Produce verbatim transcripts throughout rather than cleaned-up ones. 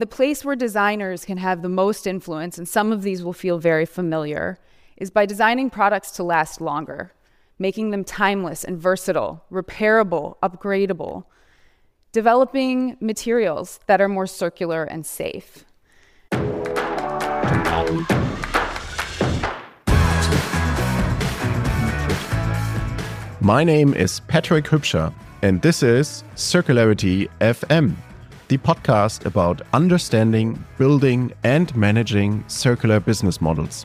The place where designers can have the most influence, and some of these will feel very familiar, is by designing products to last longer, making them timeless and versatile, repairable, upgradable, developing materials that are more circular and safe. My name is Patrick Hübscher, and this is Circularity F M, the podcast about understanding, building, and managing circular business models.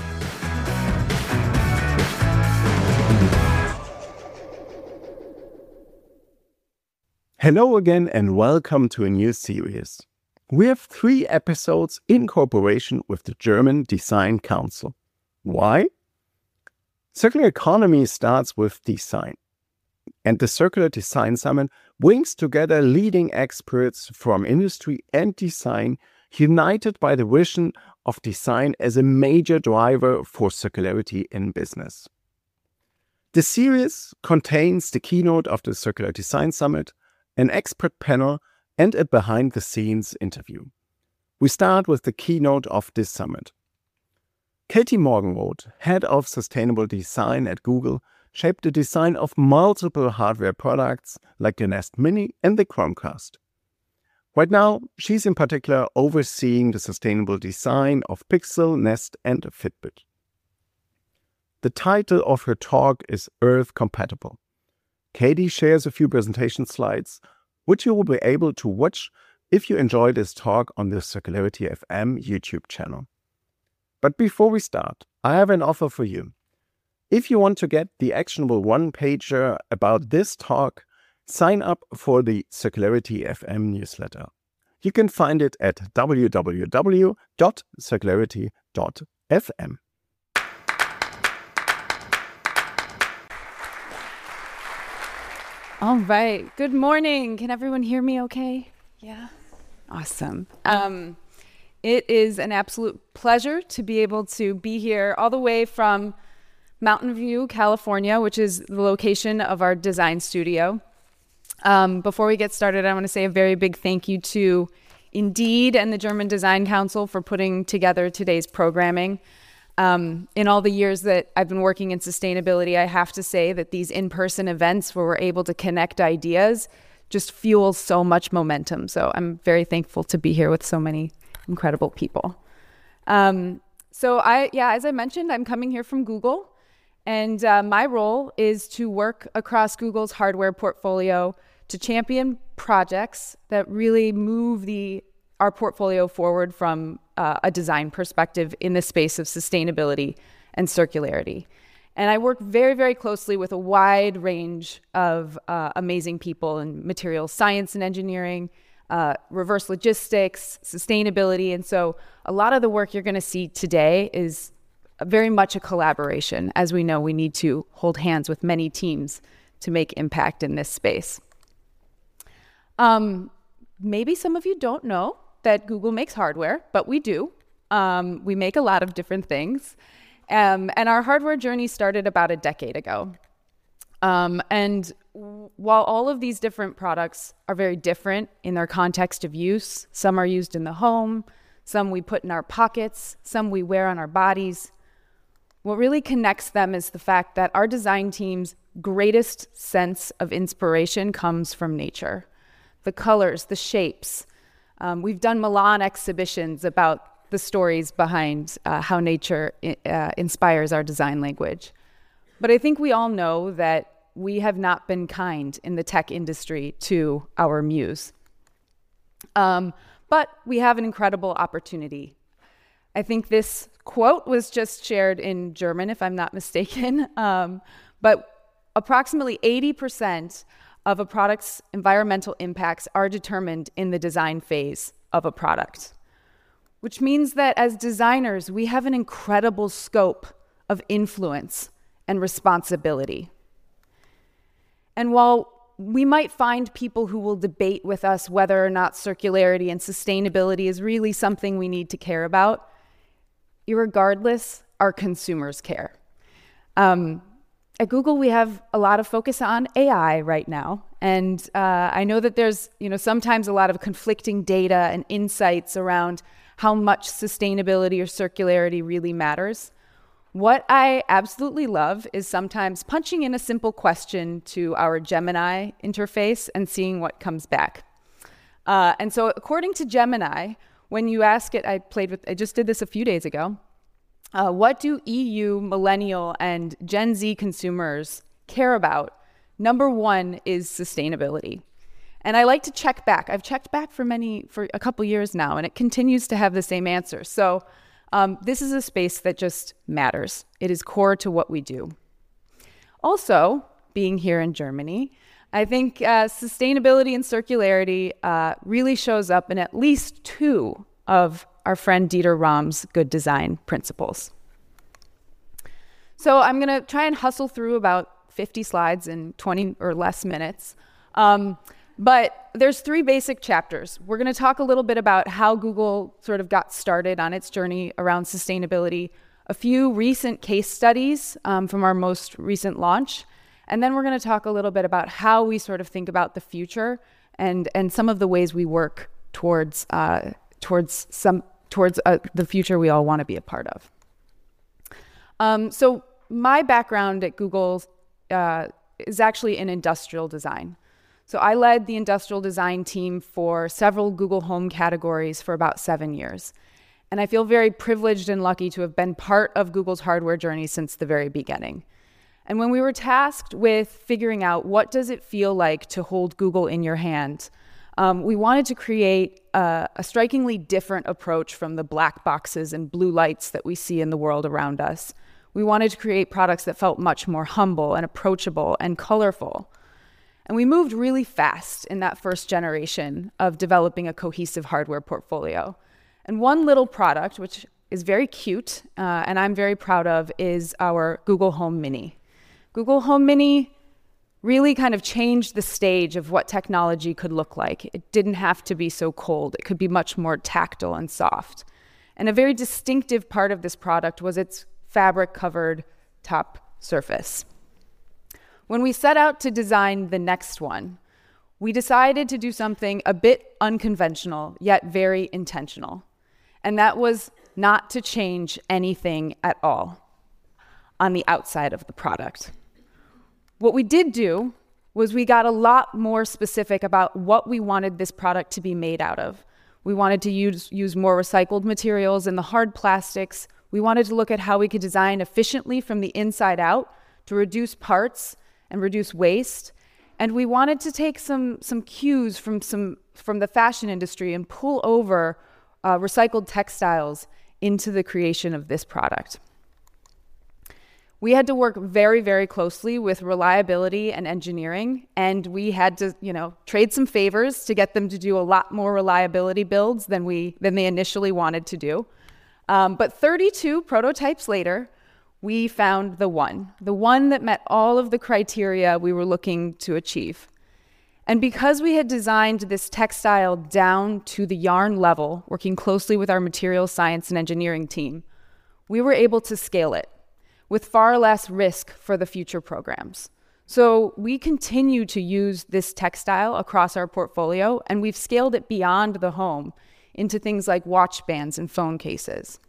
Hello again, and welcome to a new series. We have three episodes in cooperation with the German Design Council. Why? Circular economy starts with design. And the Circular Design Summit brings together leading experts from industry and design, united by the vision of design as a major driver for circularity in business. The series contains the keynote of the Circular Design Summit, an expert panel, and a behind-the-scenes interview. We start with the keynote of this summit. Katie Morgenroth, head of sustainable design at Google, shaped the design of multiple hardware products like the Nest Mini and the Chromecast. Right now, she's in particular overseeing the sustainable design of Pixel, Nest, and Fitbit. The title of her talk is Earth Compatible. Katie shares a few presentation slides, which you will be able to watch if you enjoy this talk on the Circularity F M YouTube channel. But before we start, I have an offer for you. If you want to get the actionable one-pager about this talk, sign up for the Circularity F M newsletter. You can find it at w w w dot circularity dot f m. All right. Good morning. Can everyone hear me okay? Yeah. Awesome. Um, it is an absolute pleasure to be able to be here all the way from Mountain View, California, which is the location of our design studio. Um, before we get started, I want to say a very big thank you to Indeed and the German Design Council for putting together today's programming. Um, in all the years that I've been working in sustainability, I have to say that these in-person events where we're able to connect ideas just fuel so much momentum. So I'm very thankful to be here with so many incredible people. Um, so I, yeah, as I mentioned, I'm coming here from Google. And uh, my role is to work across Google's hardware portfolio to champion projects that really move the our portfolio forward from uh, a design perspective in the space of sustainability and circularity. And I work very, very closely with a wide range of uh, amazing people in materials science and engineering, uh, reverse logistics, sustainability. And so a lot of the work you're going to see today is very much a collaboration. As we know, we need to hold hands with many teams to make impact in this space. Um, maybe some of you don't know that Google makes hardware, but we do. Um, we make a lot of different things. Um, and our hardware journey started about a decade ago. Um, and w- while all of these different products are very different in their context of use, some are used in the home, some we put in our pockets, some we wear on our bodies, what really connects them is the fact that our design team's greatest sense of inspiration comes from nature. The colors, the shapes. Um, we've done Milan exhibitions about the stories behind uh, how nature uh, inspires our design language. But I think we all know that we have not been kind in the tech industry to our muse. Um, but we have an incredible opportunity. I think this quote was just shared in German, if I'm not mistaken, um, but approximately eighty percent of a product's environmental impacts are determined in the design phase of a product, which means that as designers, we have an incredible scope of influence and responsibility. And while we might find people who will debate with us whether or not circularity and sustainability is really something we need to care about, irregardless, our consumers care. Um, at Google, we have a lot of focus on A I right now, And uh, I know that there's, you know, sometimes a lot of conflicting data and insights around how much sustainability or circularity really matters. What I absolutely love is sometimes punching in a simple question to our Gemini interface and seeing what comes back. Uh, and so according to Gemini, when you ask it, I played with, I just did this a few days ago, uh, what do E U, millennial, and Gen Z consumers care about? Number one is sustainability. And I like to check back. I've checked back for many, for a couple years now, and it continues to have the same answer. So um, this is a space that just matters. It is core to what we do. Also, being here in Germany, I think uh, sustainability and circularity uh, really shows up in at least two of our friend Dieter Rams' good design principles. So I'm going to try and hustle through about fifty slides in twenty or less minutes. Um, but there's three basic chapters. We're going to talk a little bit about how Google sort of got started on its journey around sustainability, a few recent case studies um, from our most recent launch, and then we're going to talk a little bit about how we sort of think about the future and and some of the ways we work towards uh, towards some towards uh, the future we all want to be a part of. Um, so my background at Google uh, is actually in industrial design. So I led the industrial design team for several Google Home categories for about seven years. And I feel very privileged and lucky to have been part of Google's hardware journey since the very beginning. And when we were tasked with figuring out what does it feel like to hold Google in your hand, um, we wanted to create a, a strikingly different approach from the black boxes and blue lights that we see in the world around us. We wanted to create products that felt much more humble and approachable and colorful. And we moved really fast in that first generation of developing a cohesive hardware portfolio. And one little product, which is very cute uh, and I'm very proud of, is our Google Home Mini. Google Home Mini really kind of changed the stage of what technology could look like. It didn't have to be so cold. It could be much more tactile and soft. And a very distinctive part of this product was its fabric-covered top surface. When we set out to design the next one, we decided to do something a bit unconventional, yet very intentional. And that was not to change anything at all on the outside of the product. What we did do was we got a lot more specific about what we wanted this product to be made out of. We wanted to use, use more recycled materials in the hard plastics. We wanted to look at how we could design efficiently from the inside out to reduce parts and reduce waste. And we wanted to take some, some cues from, some, from the fashion industry and pull over uh, recycled textiles into the creation of this product. We had to work very, very closely with reliability and engineering, and we had to, you know, trade some favors to get them to do a lot more reliability builds than we than they initially wanted to do. Um, but thirty-two prototypes later, we found the one, the one that met all of the criteria we were looking to achieve. And because we had designed this textile down to the yarn level, working closely with our materials science and engineering team, we were able to scale it with far less risk for the future programs. So we continue to use this textile across our portfolio, and we've scaled it beyond the home into things like watch bands and phone cases.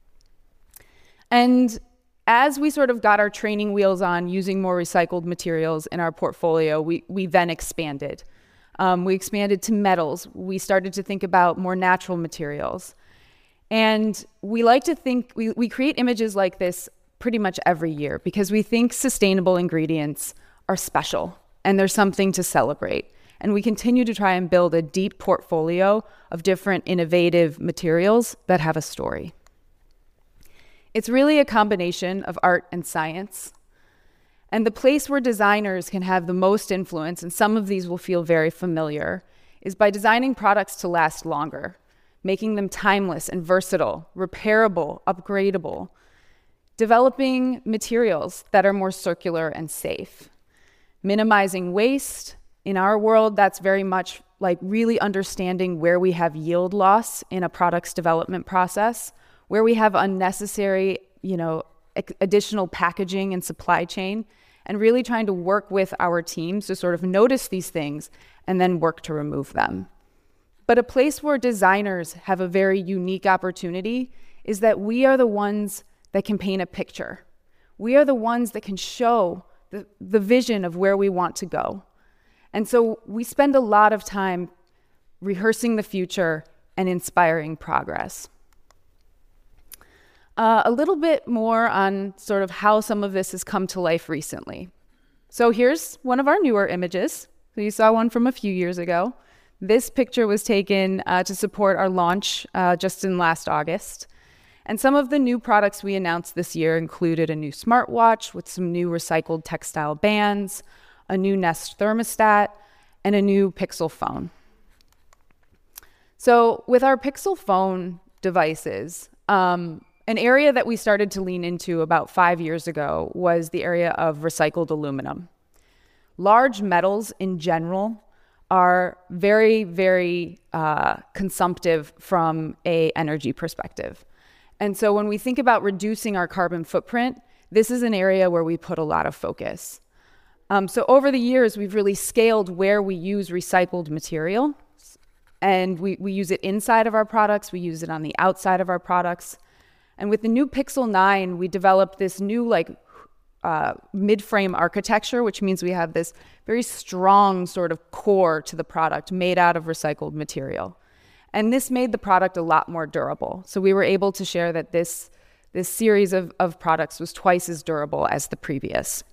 And as we sort of got our training wheels on using more recycled materials in our portfolio, we, we then expanded. Um, we expanded to metals. We started to think about more natural materials. And we like to think, we, we create images like this pretty much every year because we think sustainable ingredients are special and there's something to celebrate. And we continue to try and build a deep portfolio of different innovative materials that have a story. It's really a combination of art and science. And the place where designers can have the most influence, and some of these will feel very familiar, is by designing products to last longer, making them timeless and versatile, repairable, upgradable, developing materials that are more circular and safe, minimizing waste. In our world, that's very much like really understanding where we have yield loss in a product's development process, where we have unnecessary, you know, additional packaging and supply chain, and really trying to work with our teams to sort of notice these things and then work to remove them. But a place where designers have a very unique opportunity is that we are the ones that can paint a picture. We are the ones that can show the, the vision of where we want to go. And so we spend a lot of time rehearsing the future and inspiring progress. Uh, a little bit more on sort of how some of this has come to life recently. So here's one of our newer images. So you saw one from a few years ago. This picture was taken uh, to support our launch uh, just in last August. And some of the new products we announced this year included a new smartwatch with some new recycled textile bands, a new Nest thermostat, and a new Pixel phone. So with our Pixel phone devices, um, an area that we started to lean into about five years ago was the area of recycled aluminum. Large metals in general are very, very uh, consumptive from an energy perspective. And so when we think about reducing our carbon footprint, this is an area where we put a lot of focus. Um, so over the years, we've really scaled where we use recycled material. And we, we use it inside of our products. We use it on the outside of our products. And with the new Pixel nine, we developed this new like uh, mid-frame architecture, which means we have this very strong sort of core to the product made out of recycled material. And this made the product a lot more durable. So we were able to share that this, this series of, of products was twice as durable as the previous.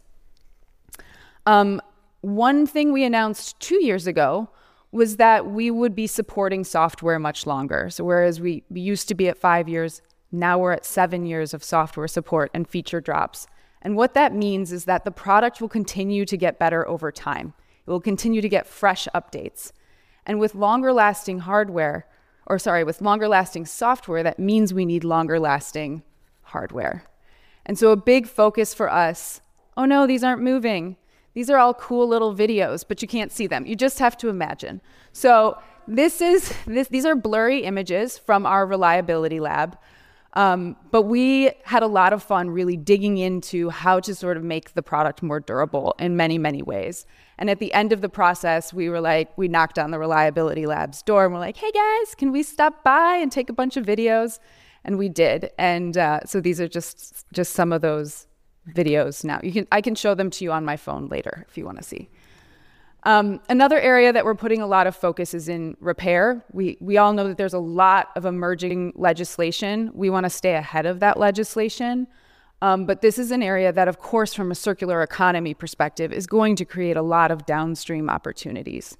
Um, one thing we announced two years ago was that we would be supporting software much longer. So whereas we, we used to be at five years, now we're at seven years of software support and feature drops. And what that means is that the product will continue to get better over time. It will continue to get fresh updates. And with longer lasting hardware, or sorry, with longer lasting software, that means we need longer lasting hardware. And so a big focus for us, oh no, these aren't moving. These are all cool little videos, but you can't see them. You just have to imagine. So this is this, these are blurry images from our reliability lab. Um, but we had a lot of fun really digging into how to sort of make the product more durable in many, many ways. And at the end of the process, we were like, we knocked on the reliability lab's door and we're like, hey guys, can we stop by and take a bunch of videos? And we did. And uh, so these are just just some of those videos now. You can I can show them to you on my phone later if you want to see. Um, another area that we're putting a lot of focus is in repair. We we all know that there's a lot of emerging legislation. We want to stay ahead of that legislation. Um, but this is an area that, of course, from a circular economy perspective, is going to create a lot of downstream opportunities.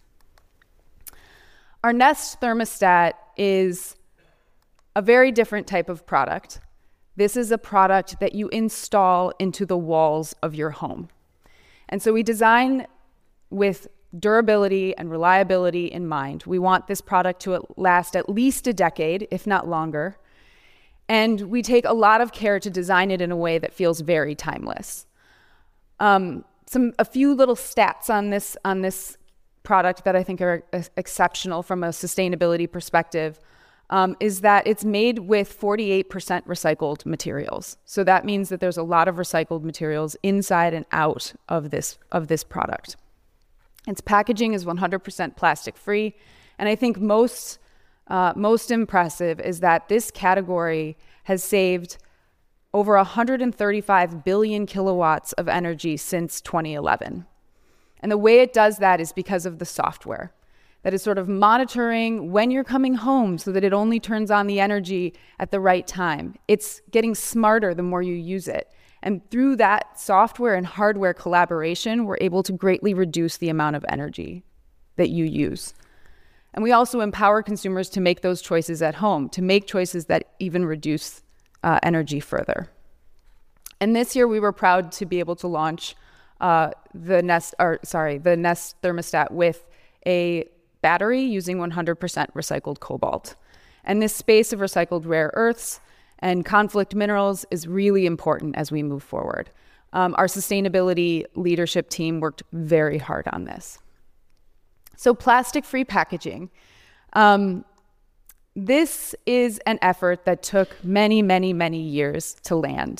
Our Nest thermostat is a very different type of product. This is a product that you install into the walls of your home. And so we design with durability and reliability in mind. We want this product to last at least a decade, if not longer. And we take a lot of care to design it in a way that feels very timeless. Um, some a few little stats on this on this product that I think are exceptional from a sustainability perspective um, is that it's made with forty-eight percent recycled materials. So that means that there's a lot of recycled materials inside and out of this of this product. Its packaging is one hundred percent plastic free, and I think most uh, most impressive is that this category has saved over one hundred thirty-five billion kilowatts of energy since twenty eleven. And the way it does that is because of the software that is sort of monitoring when you're coming home so that it only turns on the energy at the right time. It's getting smarter the more you use it. And through that software and hardware collaboration, we're able to greatly reduce the amount of energy that you use. And we also empower consumers to make those choices at home, to make choices that even reduce uh, energy further. And this year, we were proud to be able to launch uh, the Nest, or sorry, the Nest thermostat with a battery using one hundred percent recycled cobalt. And this space of recycled rare earths and conflict minerals is really important as we move forward. Um, our sustainability leadership team worked very hard on this. So plastic-free packaging. Um, this is an effort that took many, many, many years to land.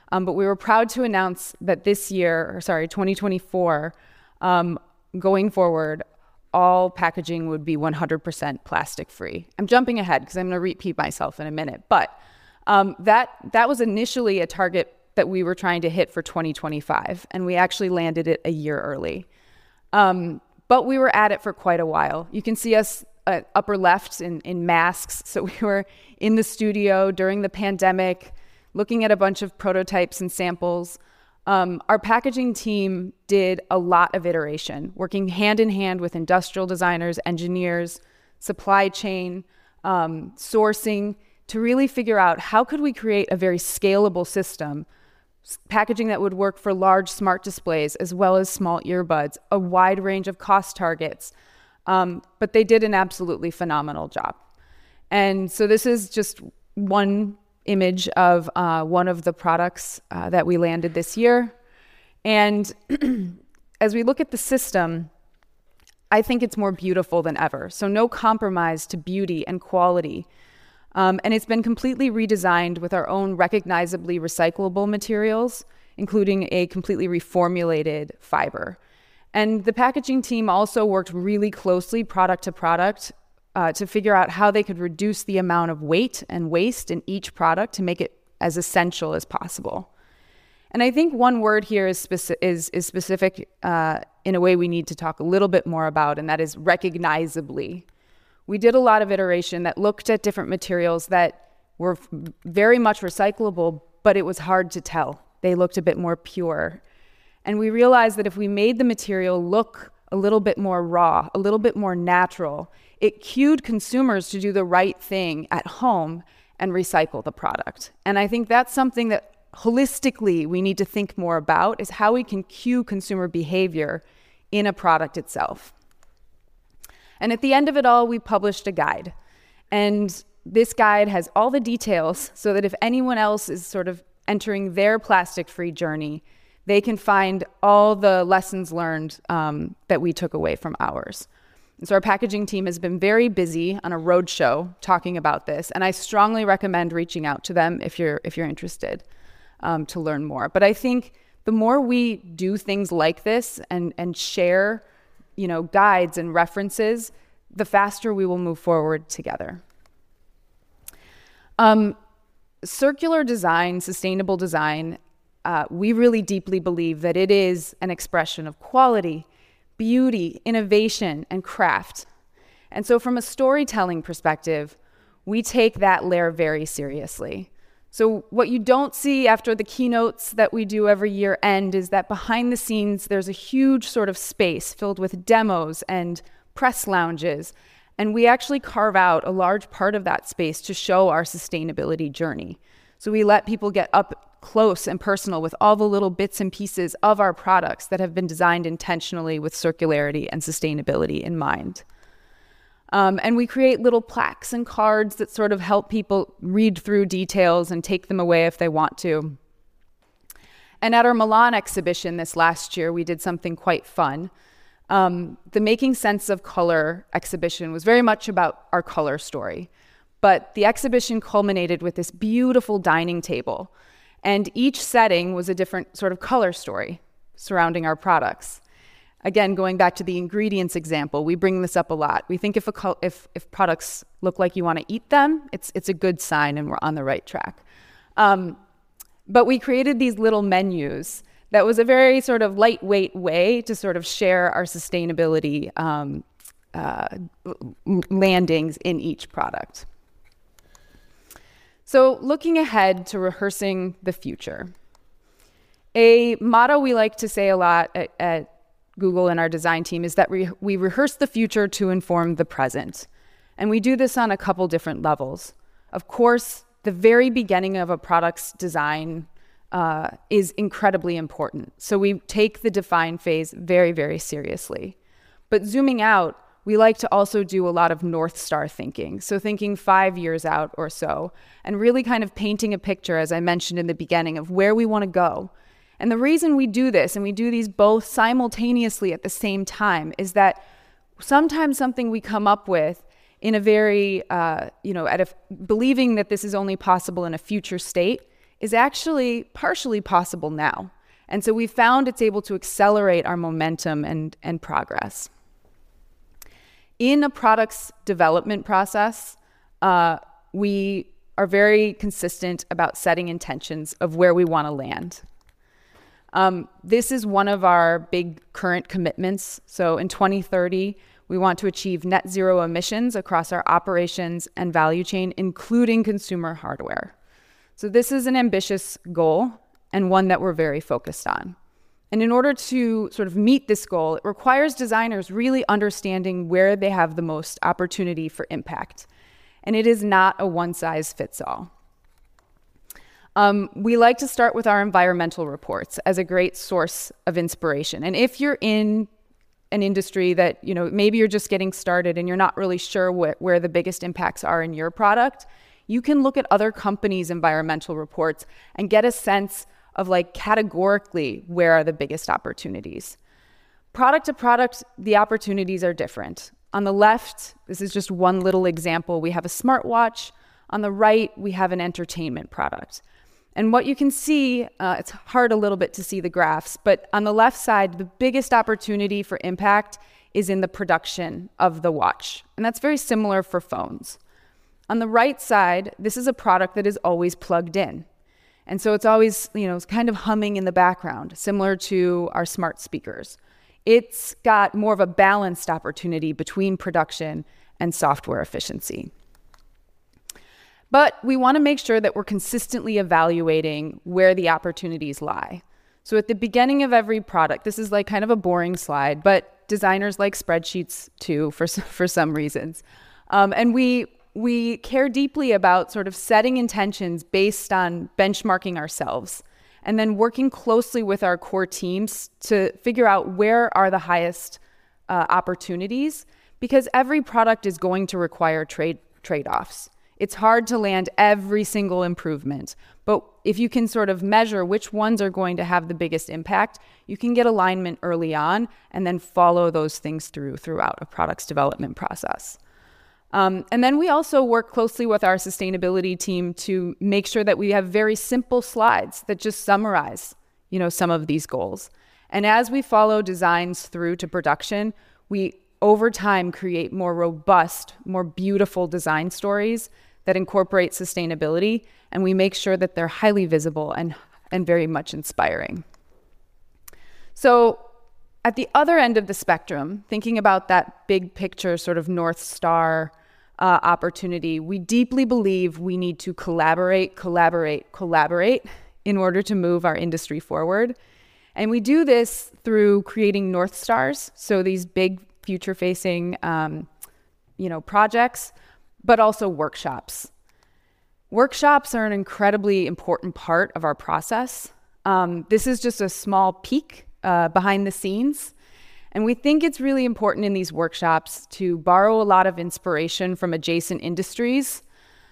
Um, but we were proud to announce that this year, or sorry, twenty twenty-four, um, going forward, all packaging would be one hundred percent plastic free. I'm jumping ahead because I'm going to repeat myself in a minute, but um, that that was initially a target that we were trying to hit for twenty twenty-five, and we actually landed it a year early. Um, but we were at it for quite a while. You can see us uh, upper left in, in masks. So we were in the studio during the pandemic, looking at a bunch of prototypes and samples. Um, our packaging team did a lot of iteration, working hand in hand with industrial designers, engineers, supply chain, um, sourcing, to really figure out how could we create a very scalable system, packaging that would work for large smart displays as well as small earbuds, a wide range of cost targets. Um, but they did an absolutely phenomenal job. And so this is just one image of uh, one of the products uh, that we landed this year. And as we look at the system, I think it's more beautiful than ever. So no compromise to beauty and quality. Um, and it's been completely redesigned with our own recognizably recyclable materials, including a completely reformulated fiber. And the packaging team also worked really closely product to product uh, to figure out how they could reduce the amount of weight and waste in each product to make it as essential as possible. And I think one word here is, speci- is, is specific uh, in a way we need to talk a little bit more about, and that is recognizably. We did a lot of iteration that looked at different materials that were f- very much recyclable, but it was hard to tell. They looked a bit more pure. And we realized that if we made the material look a little bit more raw, a little bit more natural, it cued consumers to do the right thing at home and recycle the product. And I think that's something that holistically we need to think more about, is how we can cue consumer behavior in a product itself. And at the end of it all, we published a guide. And this guide has all the details so that if anyone else is sort of entering their plastic-free journey, they can find all the lessons learned um, that we took away from ours. And so our packaging team has been very busy on a roadshow talking about this, and I strongly recommend reaching out to them if you're if you're interested um, to learn more. But I think the more we do things like this and and share, you know, guides and references, the faster we will move forward together. Um, circular design, sustainable design, uh, we really deeply believe that it is an expression of quality, beauty, innovation, and craft. And so from a storytelling perspective, we take that layer very seriously. So what you don't see after the keynotes that we do every year end is that behind the scenes, there's a huge sort of space filled with demos and press lounges. And we actually carve out a large part of that space to show our sustainability journey. So we let people get up close and personal with all the little bits and pieces of our products that have been designed intentionally with circularity and sustainability in mind. Um, and we create little plaques and cards that sort of help people read through details and take them away if they want to. And at our Milan exhibition this last year, we did something quite fun. Um, the Making Sense of Color exhibition was very much about our color story. But the exhibition culminated with this beautiful dining table. And each setting was a different sort of color story surrounding our products. Again, going back to the ingredients example, we bring this up a lot. We think if a co- if if products look like you want to eat them, it's it's a good sign and we're on the right track. Um, but we created these little menus that was a very sort of lightweight way to sort of share our sustainability um, uh, landings in each product. So looking ahead to rehearsing the future, a motto we like to say a lot at, at Google and our design team is that we, we rehearse the future to inform the present. And we do this on a couple different levels. Of course, the very beginning of a product's design uh, is incredibly important. So we take the define phase very, very seriously. But zooming out, we like to also do a lot of North Star thinking. So thinking five years out or so, and really kind of painting a picture, as I mentioned in the beginning, of where we want to go. And the reason we do this, and we do these both simultaneously at the same time, is that sometimes something we come up with in a very, uh, you know, at a, believing that this is only possible in a future state is actually partially possible now. And so we found it's able to accelerate our momentum and, and progress. In a product's development process, uh, we are very consistent about setting intentions of where we want to land. Um, this is one of our big current commitments. So in twenty thirty, we want to achieve net zero emissions across our operations and value chain, including consumer hardware. So this is an ambitious goal and one that we're very focused on. And in order to sort of meet this goal, it requires designers really understanding where they have the most opportunity for impact. And it is not a one-size-fits-all. Um, we like to start with our environmental reports as a great source of inspiration. And if you're in an industry that, you know, maybe you're just getting started and you're not really sure wh- where the biggest impacts are in your product, you can look at other companies' environmental reports and get a sense of like categorically where are the biggest opportunities. Product to product, the opportunities are different. On the left, this is just one little example. We have a smartwatch. On the right, we have an entertainment product. And what you can see, uh, it's hard a little bit to see the graphs, but on the left side, the biggest opportunity for impact is in the production of the watch. And that's very similar for phones. On the right side, this is a product that is always plugged in. And so it's always, you know, it's kind of humming in the background, similar to our smart speakers. It's got more of a balanced opportunity between production and software efficiency. But we want to make sure that we're consistently evaluating where the opportunities lie. So at the beginning of every product, this is like kind of a boring slide, but designers like spreadsheets too, for, for some reasons. Um, and we we care deeply about sort of setting intentions based on benchmarking ourselves and then working closely with our core teams to figure out where are the highest uh, opportunities, because every product is going to require trade trade-offs. It's hard to land every single improvement, but if you can sort of measure which ones are going to have the biggest impact, you can get alignment early on and then follow those things through throughout a product's development process. Um, and then we also work closely with our sustainability team to make sure that we have very simple slides that just summarize, you know, some of these goals. And as we follow designs through to production, we over time create more robust, more beautiful design stories that incorporate sustainability, and we make sure that they're highly visible and, and very much inspiring. So at the other end of the spectrum, thinking about that big picture sort of North Star uh, opportunity, we deeply believe we need to collaborate, collaborate, collaborate in order to move our industry forward. And we do this through creating North Stars, so these big future-facing um, you know, projects, but also workshops. Workshops are an incredibly important part of our process. Um, this is just a small peek uh, behind the scenes. And we think it's really important in these workshops to borrow a lot of inspiration from adjacent industries,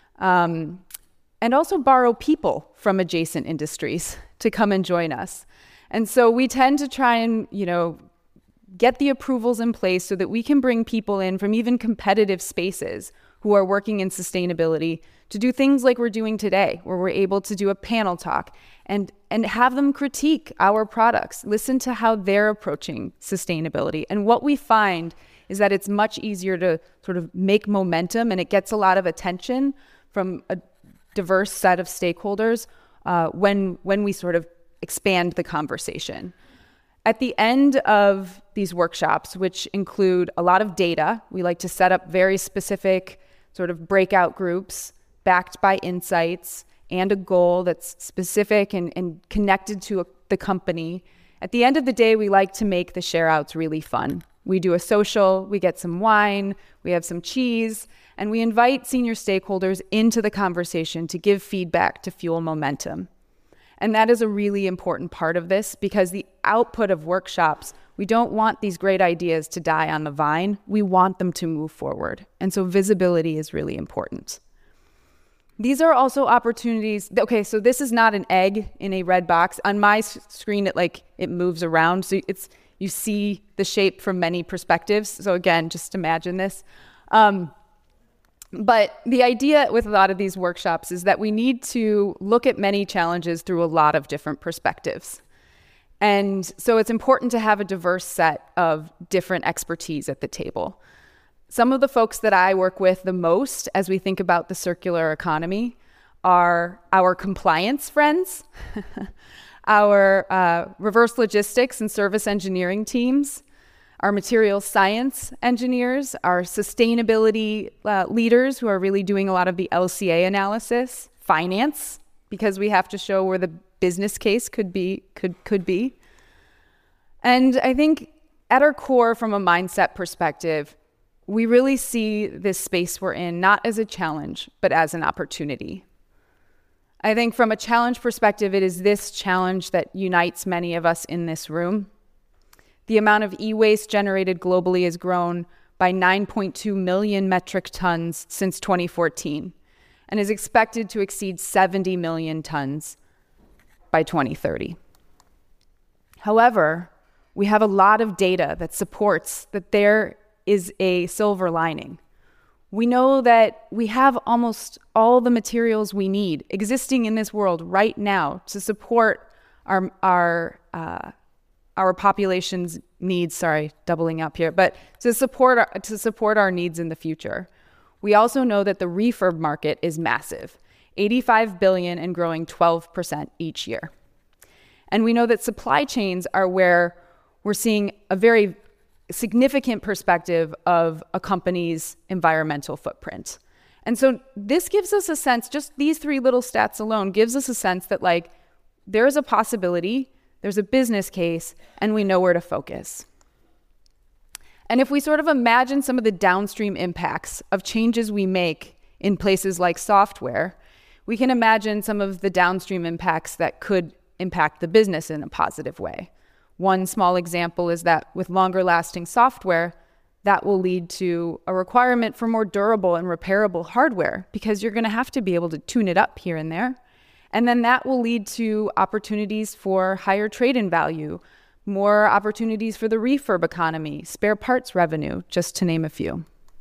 um, and also borrow people from adjacent industries to come and join us. And so we tend to try and, you know, get the approvals in place so that we can bring people in from even competitive spaces who are working in sustainability to do things like we're doing today, where we're able to do a panel talk and, and have them critique our products, listen to how they're approaching sustainability. And what we find is that it's much easier to sort of make momentum, and it gets a lot of attention from a diverse set of stakeholders uh, when, when we sort of expand the conversation. At the end of these workshops, which include a lot of data, we like to set up very specific sort of breakout groups backed by insights and a goal that's specific and, and connected to a, the company. At the end of the day, we like to make the share outs really fun. We do a social, we get some wine, we have some cheese, and we invite senior stakeholders into the conversation to give feedback to fuel momentum. And that is a really important part of this, because the output of workshops, we don't want these great ideas to die on the vine. We want them to move forward. And so visibility is really important. These are also opportunities. Okay, so this is not an egg in a red box. On my screen, it like it moves around. So it's you see the shape from many perspectives. So again, just imagine this. Um, But the idea with a lot of these workshops is that we need to look at many challenges through a lot of different perspectives. And so it's important to have a diverse set of different expertise at the table. Some of the folks that I work with the most as we think about the circular economy are our compliance friends, our uh, reverse logistics and service engineering teams, our material science engineers, our sustainability uh, leaders who are really doing a lot of the L C A analysis, finance, because we have to show where the business case could be, could, could be. And I think at our core, from a mindset perspective, we really see this space we're in not as a challenge, but as an opportunity. I think from a challenge perspective, it is this challenge that unites many of us in this room. The amount of e-waste generated globally has grown by nine point two million metric tons since twenty fourteen and is expected to exceed seventy million tons by twenty thirty. However, we have a lot of data that supports that there is a silver lining. We know that we have almost all the materials we need existing in this world right now to support our our uh, our population's needs. Sorry, doubling up here, but to support our, to support our needs in the future. We also know that the refurb market is massive, eighty-five billion and growing twelve percent each year. And we know that supply chains are where we're seeing a very significant perspective of a company's environmental footprint. And so this gives us a sense, just these three little stats alone gives us a sense that like there is a possibility, there's a business case, and we know where to focus. And if we sort of imagine some of the downstream impacts of changes we make in places like software, we can imagine some of the downstream impacts that could impact the business in a positive way. One small example is that with longer lasting software, that will lead to a requirement for more durable and repairable hardware because you're going to have to be able to tune it up here and there. And then that will lead to opportunities for higher trade-in value, more opportunities for the refurb economy, spare parts revenue, just to name a few.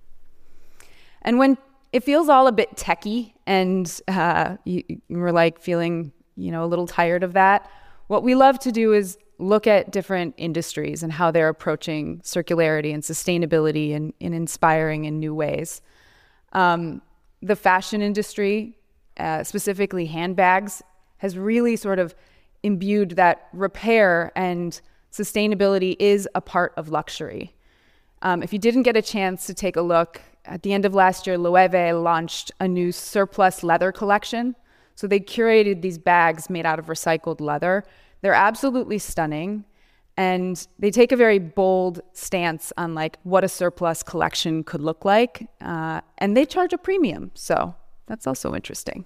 And when it feels all a bit techy and uh, you, you're like feeling, you know, a little tired of that, what we love to do is look at different industries and how they're approaching circularity and sustainability in, in inspiring in new ways. Um, the fashion industry, uh, specifically handbags, has really sort of imbued that repair and sustainability is a part of luxury. Um, if you didn't get a chance to take a look, at the end of last year, Loewe launched a new surplus leather collection. So they curated these bags made out of recycled leather. They're absolutely stunning, and they take a very bold stance on like what a surplus collection could look like, uh, and they charge a premium, so that's also interesting.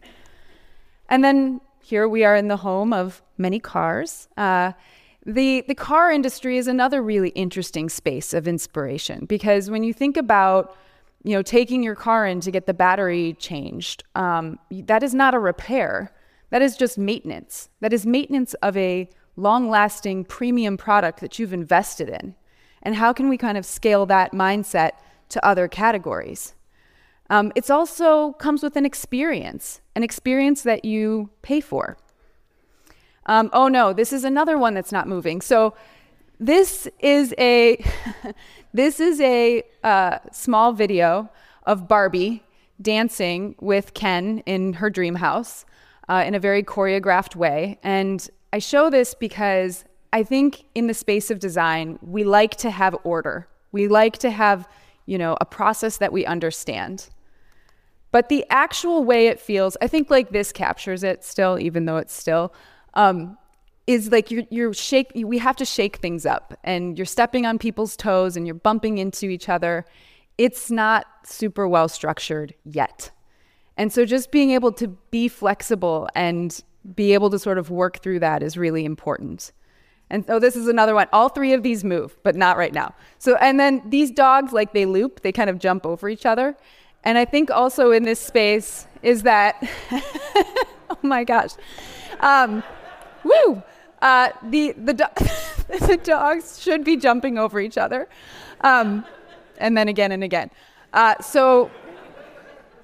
And then here we are in the home of many cars. Uh, the the car industry is another really interesting space of inspiration because when you think about you know taking your car in to get the battery changed, um, that is not a repair. That is just maintenance. That is maintenance of a long-lasting premium product that you've invested in. And how can we kind of scale that mindset to other categories? Um, it's also comes with an experience, an experience that you pay for. Um, oh no, this is another one that's not moving. So this is a this is a uh, small video of Barbie dancing with Ken in her dream house. Uh, in a very choreographed way. And I show this because I think in the space of design, we like to have order. We like to have, you know, a process that we understand. But the actual way it feels, I think like this captures it still, even though it's still, um, is like you're, you're shake, we have to shake things up and you're stepping on people's toes and you're bumping into each other. It's not super well structured yet. And so just being able to be flexible and be able to sort of work through that is really important. And so this is another one. All three of these move, but not right now. So, and then these dogs, like they loop, they kind of jump over each other. And I think also in this space is that, oh my gosh, um, woo, uh, the, the, do- the dogs should be jumping over each other. Um, and then again and again. Uh, so...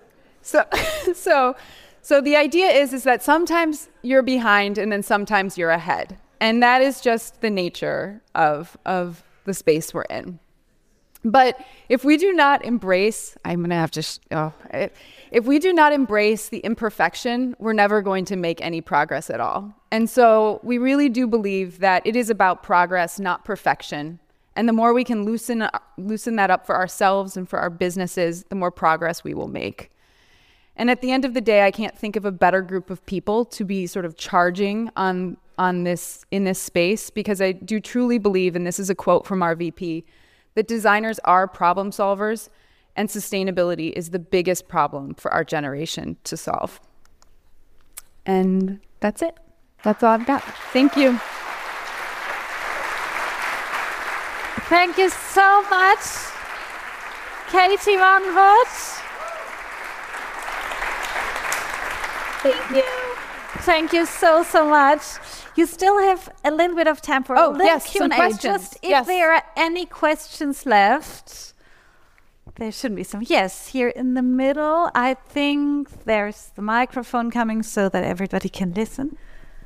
So, so, so the idea is is that sometimes you're behind and then sometimes you're ahead, and that is just the nature of of the space we're in. But if we do not embrace, I'm gonna have to. Sh- oh, if we do not embrace the imperfection, we're never going to make any progress at all. And so we really do believe that it is about progress, not perfection. And the more we can loosen loosen that up for ourselves and for our businesses, the more progress we will make. And at the end of the day, I can't think of a better group of people to be sort of charging on on this in this space, because I do truly believe, and this is a quote from our V P, that designers are problem solvers, and sustainability is the biggest problem for our generation to solve. And that's it. That's all I've got. Thank you. Thank you so much, Katie Van Voort. Thank you. Thank you so, so much. You still have a little bit of time for oh, a little yes, Q and A. some questions. Just if yes. there are any questions left. There should be some. Yes, here in the middle. I think there's the microphone coming so that everybody can listen.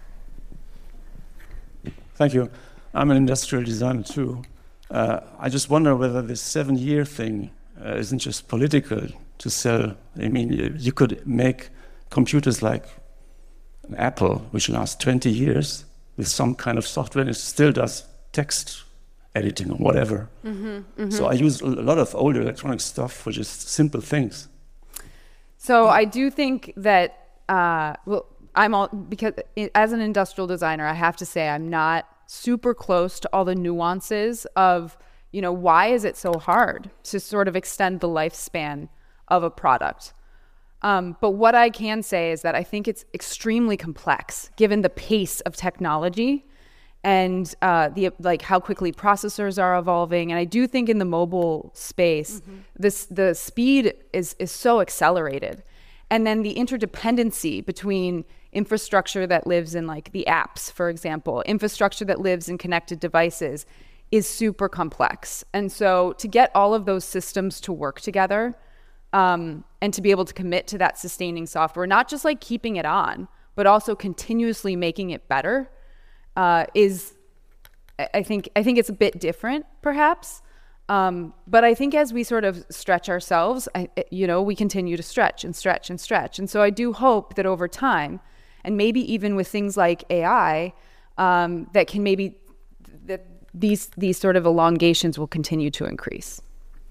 Thank you. I'm an industrial designer too. Uh, I just wonder whether this seven-year thing uh, isn't just political to sell. I mean, you, you could make computers like an Apple, which lasts twenty years with some kind of software, and it still does text editing or whatever. Mm-hmm, mm-hmm. So I use a lot of old electronic stuff for just simple things. So I do think that, uh, well, I'm all, because it, as an industrial designer, I have to say I'm not super close to all the nuances of, you know, why is it so hard to sort of extend the lifespan of a product? Um, but what I can say is that I think it's extremely complex given the pace of technology and uh, the like how quickly processors are evolving. And I do think in the mobile space, mm-hmm. this the speed is is so accelerated. And then the interdependency between infrastructure that lives in like the apps, for example, infrastructure that lives in connected devices is super complex. And so to get all of those systems to work together um, and to be able to commit to that sustaining software, not just like keeping it on, but also continuously making it better uh, is, I think, I think it's a bit different perhaps. Um, but I think as we sort of stretch ourselves, I, you know, we continue to stretch and stretch and stretch. And so I do hope that over time, and maybe even with things like A I, um, that can maybe, that these these sort of elongations will continue to increase.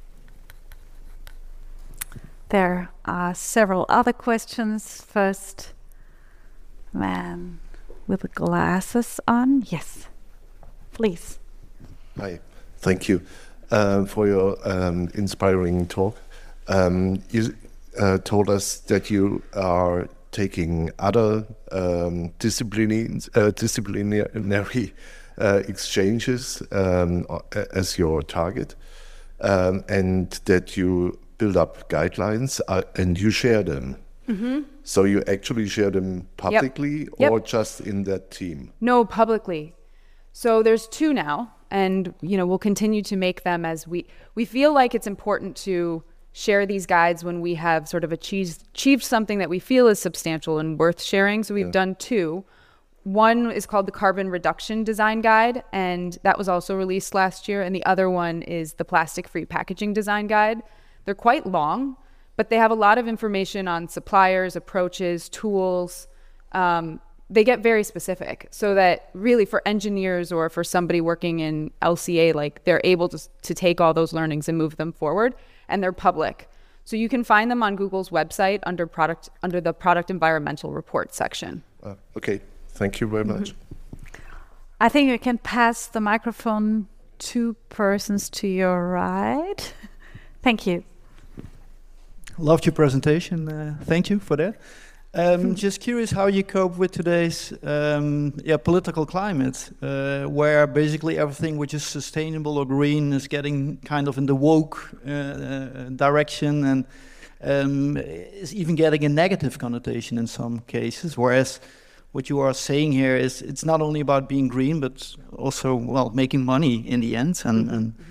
There are several other questions. First, man with the glasses on. Yes, please. Hi, thank you uh, for your um, inspiring talk. Um, you uh, told us that you are taking other um, disciplines, uh, disciplinary uh, exchanges um, as your target, um, and that you build up guidelines uh, and you share them. Mm-hmm. So you actually share them publicly yep. or yep. just in that team? No, publicly. So there's two now, and you know we'll continue to make them as we we feel like it's important to share these guides when we have sort of achieved, achieved something that we feel is substantial and worth sharing. So we've yeah. done two. One is called the Carbon Reduction Design Guide, and that was also released last year. And the other one is the Plastic-Free Packaging Design Guide. They're quite long, but they have a lot of information on suppliers, approaches, tools. Um, they get very specific so that really for engineers or for somebody working in L C A, like they're able to, to take all those learnings and move them forward. And they're public. So you can find them on Google's website under product under the product environmental report section. Uh, okay, thank you very much. Mm-hmm. I think you can pass the microphone two persons to your right. Thank you. Loved your presentation. Uh, thank you for that. Um, just curious how you cope with today's um, yeah, political climate, uh, where basically everything which is sustainable or green is getting kind of in the woke uh, uh, direction, and um, is even getting a negative connotation in some cases. Whereas what you are saying here is it's not only about being green, but also well making money in the end. And, mm-hmm. and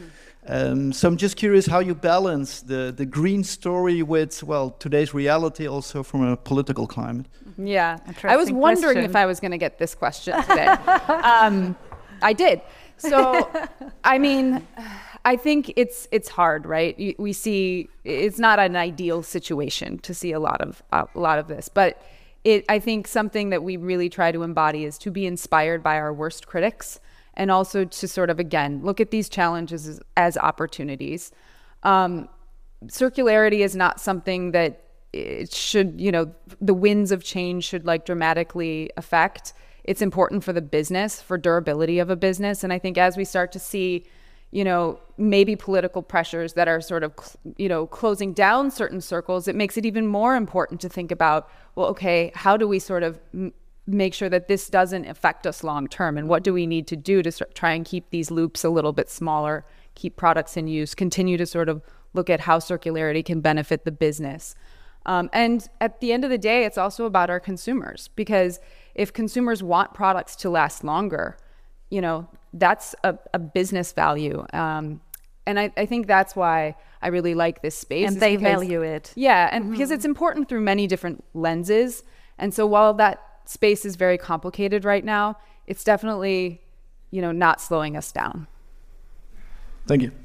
Um, so I'm just curious how you balance the, the green story with, well, today's reality, also from a political climate. Yeah, I was wondering question. if I was going to get this question today. um, I did. So, I mean, I think it's it's hard, right? You, we see it's not an ideal situation to see a lot of uh, a lot of this, but it. I think something that we really try to embody is to be inspired by our worst critics, and also to sort of again look at these challenges as, as opportunities. Um, circularity is not something that it should, you know, the winds of change should like dramatically affect. It's important for the business, for durability of a business. And I think as we start to see, you know, maybe political pressures that are sort of, you know, closing down certain circles, it makes it even more important to think about, well, okay, how do we sort of m- make sure that this doesn't affect us long term? And what do we need to do to sort- try and keep these loops a little bit smaller, keep products in use, continue to sort of look at how circularity can benefit the business. Um, and at the end of the day, it's also about our consumers, because if consumers want products to last longer, you know, that's a, a business value. Um, and I, I think that's why I really like this space. And they because, value it. Yeah, and mm-hmm. because it's important through many different lenses. And so while that space is very complicated right now, it's definitely, you know, not slowing us down. Thank you.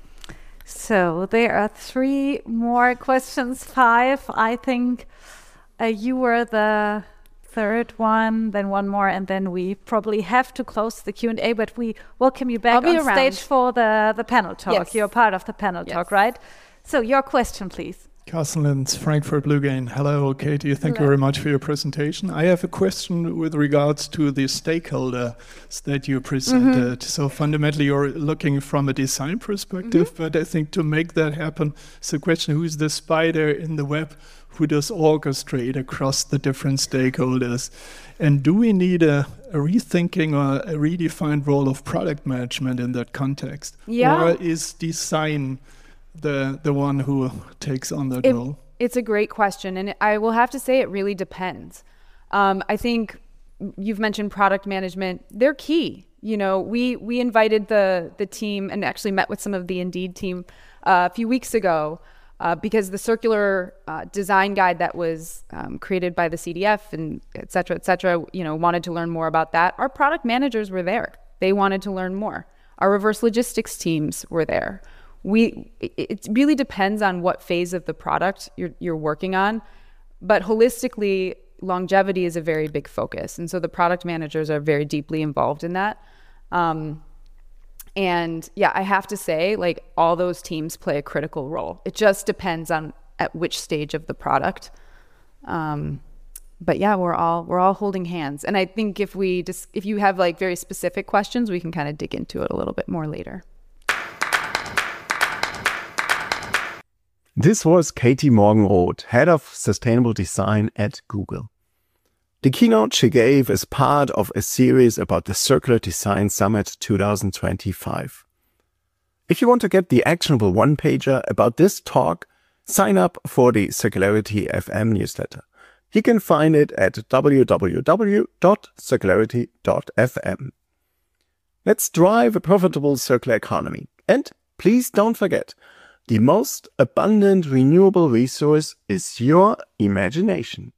So there are three more questions, five. I think uh, you were the third one, then one more, and then we probably have to close the Q and A, but we welcome you back on around. stage for the, the panel talk. Yes. You're part of the panel yes. talk, right? So your question, please. Carsten Linz, Frankfurt Blue Gain. Hello, Katie. Thank Hello. you very much for your presentation. I have a question with regards to the stakeholders that you presented. Mm-hmm. So fundamentally, you're looking from a design perspective, mm-hmm. but I think to make that happen, it's a question, who's the spider in the web who does orchestrate across the different stakeholders? And do we need a, a rethinking or a redefined role of product management in that context? Yeah. Or is design the the one who takes on that it, role? It's a great question, and I will have to say it really depends. Um, I think you've mentioned product management; they're key. You know, we we invited the the team and actually met with some of the Indeed team uh, a few weeks ago uh, because the circular uh, design guide that was um, created by the C D F and et cetera, et cetera, you know, wanted to learn more about that. Our product managers were there; they wanted to learn more. Our reverse logistics teams were there. We it really depends on what phase of the product you're you're working on, but holistically, longevity is a very big focus, and so the product managers are very deeply involved in that. Um, and yeah, I have to say, like, all those teams play a critical role. It just depends on at which stage of the product. Um, but yeah, we're all we're all holding hands, and I think if we just if you have like very specific questions, we can kind of dig into it a little bit more later. This was Katie Morgenroth, Head of Sustainable Design at Google. The keynote she gave is part of a series about the Circular Design Summit twenty twenty-five. If you want to get the actionable one-pager about this talk, sign up for the Circularity F M newsletter. You can find it at w w w dot circularity dot f m. Let's drive a profitable circular economy. And please don't forget, the most abundant renewable resource is your imagination.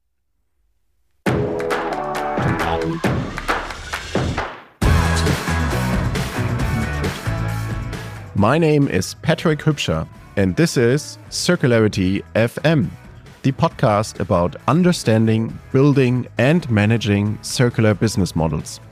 My name is Patrick Hübscher, and this is Circularity F M, the podcast about understanding, building, and managing circular business models.